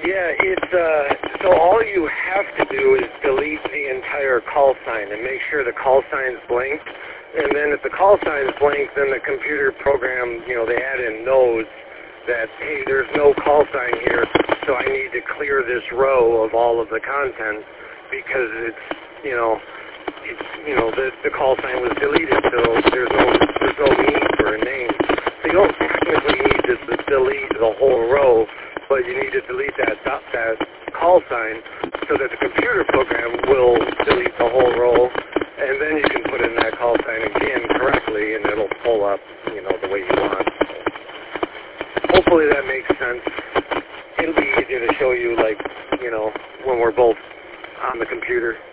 Yeah, so all you have to do is delete the entire call sign and make sure the call sign's blank. And then if the call sign's blank, then the computer program, they add in knows that, hey, there's no call sign here, so I need to clear this row of all of the content because the call sign was deleted, so there's no need for a name. So you don't technically need to delete the whole row, but you need to delete that call sign so that the computer program will delete the whole row, and then you can put in that call sign again correctly, and it'll pull up, the way you want. Hopefully that makes sense. It'll be easier to show you, when we're both on the computer.